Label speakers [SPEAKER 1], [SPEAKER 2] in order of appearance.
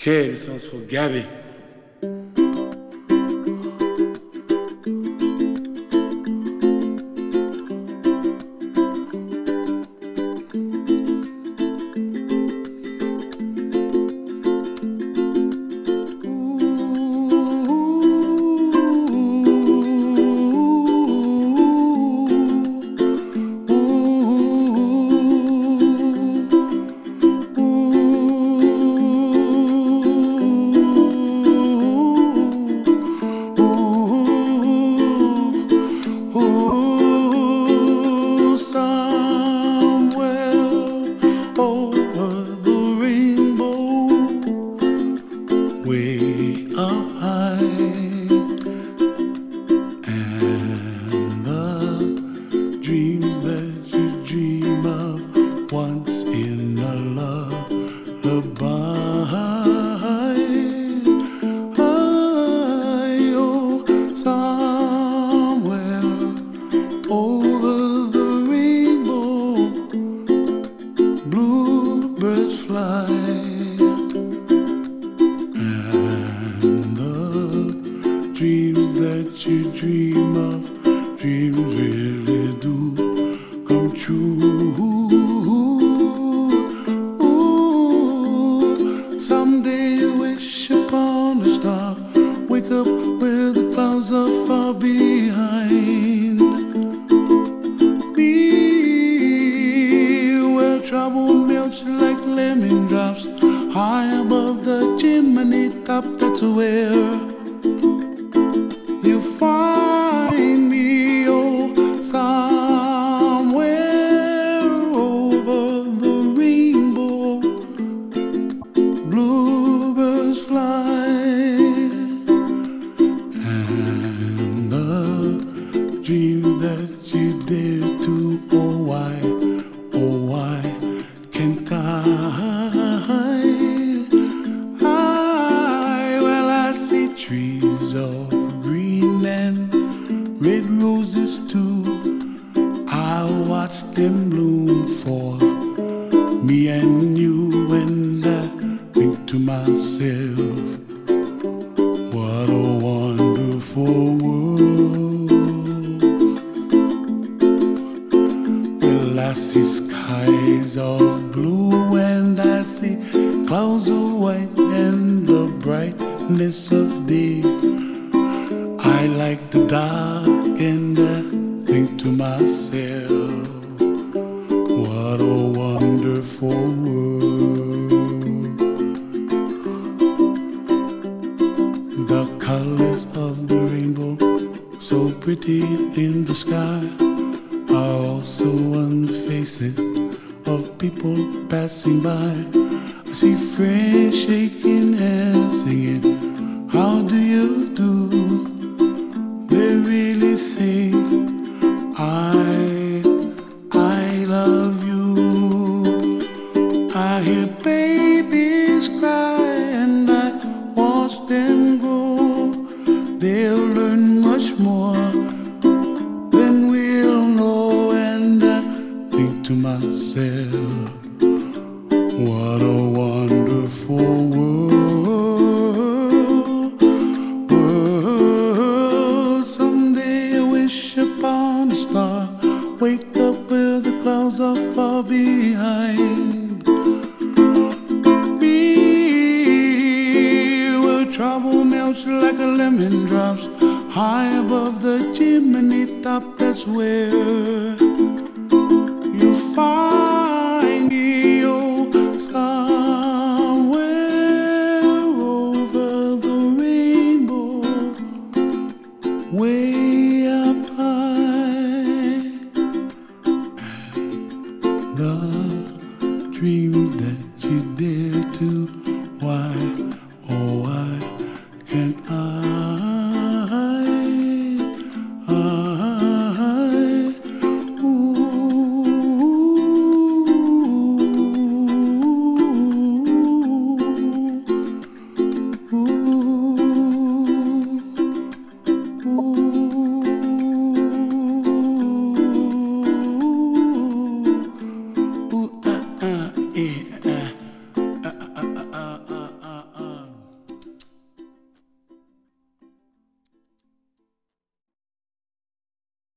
[SPEAKER 1] Okay, this one's for Gabby.
[SPEAKER 2] Way up high, and the dreams that you dream of once in a lullaby. Oh, somewhere over the rainbow, bluebirds fly. Dreams that you dream of, dreams really do come true. Ooh, someday you wish upon a star, wake up where the clouds are far behind. Be where trouble melts like lemon drops, high above the chimney top. That's where you find me, oh, somewhere over the rainbow, bluebirds fly, and the dreams that you dare to, oh why can't well, I see trees of green and red roses too. I'll watch them bloom for me and you, and I think to myself, what a wonderful world. Well, I see skies of blue and I see clouds of white and the brightness of day. I like the dark and I think to myself, what a wonderful world. The colors of the rainbow, so pretty in the sky, are also on the faces of people passing by. I see friends shaking hands singing, how do you do? They really say, I love you. I hear babies cry and I watch them grow. They'll learn much more than we'll know, and I think to myself, what a wonderful world. Someday I wish upon a star, wake up where the clouds are far behind. Be where trouble melts like a lemon drops, high above the chimney top. That's where you find me, oh, somewhere over the rainbow, way up high, and the dreams that you dare to